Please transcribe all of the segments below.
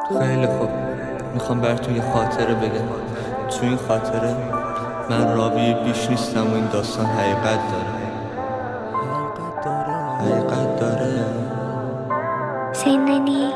خیلی خوب، میخوام براتون یه خاطره بگم. تو این خاطره من راوی بیش نیستم و این داستان حقیقت داره. سیننی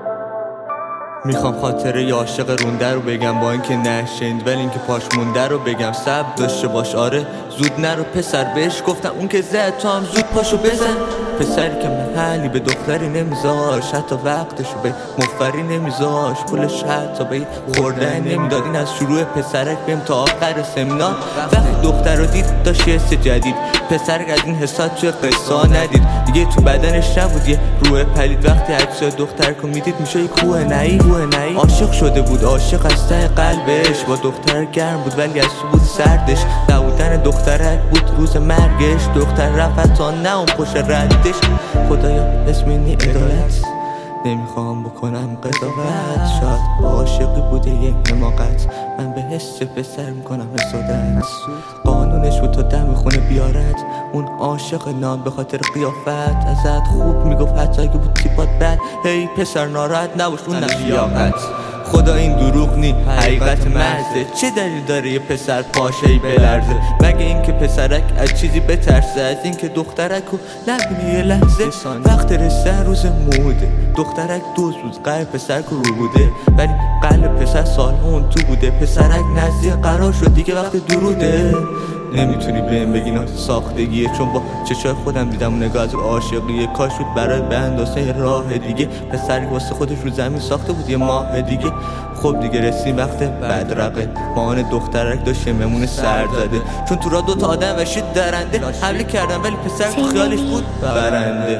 میخوام خاطره ی عاشق رونده رو بگم، با اینکه نشنید ولی اینکه پاش مونده رو بگم. صبر داشته باش، آره زود نرو پسر. بهش گفتم اون که زد تو هم زود پاشو بزن. پسری که محلی به دختری نمیذاش، حتی وقتشو به مفری نمیذاش، پولش حتی به خورده نمیداد. این از شروع پسرک بیم تا آخر سمینار. وقتی دختر رو دید داشت یه حس جدید. پسرک از این حسات توی قصه ندید، دیگه تو بدنش نبود یه روح پلید. وقتی عکسای دخترک رو میدید میشه یه کوه نعی. عاشق شده بود، عاشق از ته قلبش. با دختر گرم بود ولی از تو بود سردش. نبودن دخترک بود روز مرگش. دختر رفت تا نه اون پشت ردش. خدایا اسم اینی عدالت، نمیخوام بکنم قضاوت. شاید عاشقی بوده یه حماقت، من به حس پسر میکنم حسادت. قانونش بود تا دم خونه بیارد. اون عاشق نام به خاطر قیافت ازت خوب میگفت حتی اگه بود تیپات بد. هی پسر ناراحت نباش اون نشیاقت. خدا این دروغ نی حقیقت محضه. چه دلیل داره یه پسر پاشهی بلرزه؟ مگه اینکه پسرک از چیزی بترسه؟ از اینکه دخترک رو نبینه یه لحظه؟ وقت رسیدن روز موده، دخترک دوز بود قلب پسرک رو بوده، ولی قلب پسر سالها اون تو بوده. پسرک نزدیک قرار شد دیگه وقت دروده. نمیتونی بهم بگی نه ساختگیه، چون با چشای خودم دیدم اون نگاه از عاشقیه. کاش بود برای به اندازه راه دیگه. پسری واسه خودش رو زمین ساخته بود یه ماه دیگه. خب دیگه رسیم وقت بدرقه. مامان دخترک داشت ممونه سر زده، چون تو را دوتا آدم وشید درنده. حمله کردن ولی پسر تو خیالش بود برنده.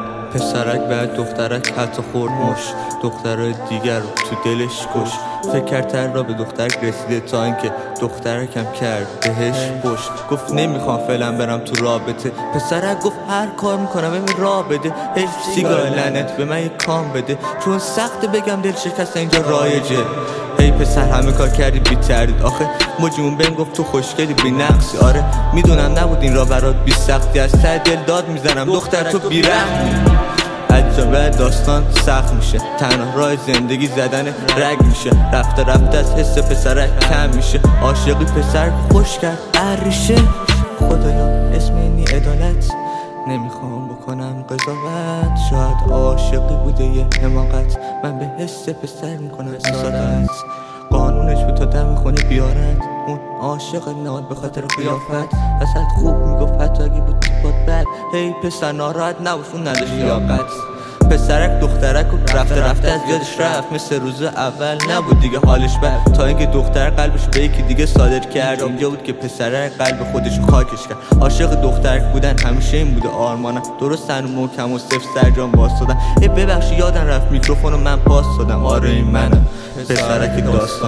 پسرک بعد دخترک حتی خورد مش، دخترای دیگر رو تو دلش کش. فکر کرد تر را به دخترک رسیده تا اینکه دخترکم کرد بهش پشت. گفت نمیخوام فعلا برم تو رابطه. پسرک گفت هر کار میکنم بهم راه بده. هی سیگار لعنت به من یه کام بده، چون سخت بگم دل شکست اینجا رایجه. هی پسر همه کار کردی بی تردید، آخه مجمون بهم گفت تو خوشگلی بی نقصی. آره میدونم نبود این را برات بی سختی، از ته دل داد میزنم دختر تو بی رحمی. عجبه داستان سخت میشه، تنها راه زندگی زدن رگ میشه. رفته رفته از حس پسرک کم میشه، عاشقی پسر خوش کرد عریشه. خدایا اسم اینی عدالت، نمیخوام بکنم قضاوت. شاید عاشقی بوده یه حماقت، من به حس پسر میکنم حسادت. قانونش بود تا دم خونه بیارد. اون عاشق ناد به خاطر قیافت ازت خوب میگفت حتی اگه بود تیپات بد. هی پسر ناراحت نباش اون نداشت لیاقت. پسرک دخترک و رفته از یادش رفت، مثل روز اول نبود دیگه حالش بد. تا اینکه دختر قلبش به یکی دیگه صادر کرد. اینجا بود که پسرک قلب خودشو خاکش کرد. عاشق دخترک بودن همیشه این بوده آرمانم. درست تن و محکم و صفر سرجام واسدادم. ببخشید یادم رفت میکروفونو من پاس دادم. آره این منم پسرک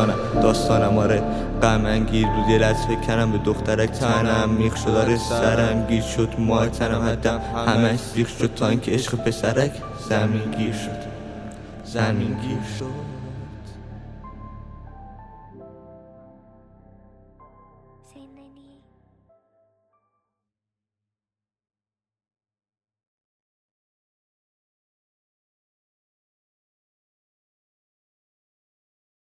داستانم. آره غم انگیز بود یه لحظه فکر کردم به دخترک. تنم میخ شد، آره سرم گیر شد، ماه تنم حدم همش سیخ شد، تا اینکه عشق پسرک زمین گیر شد. سیننی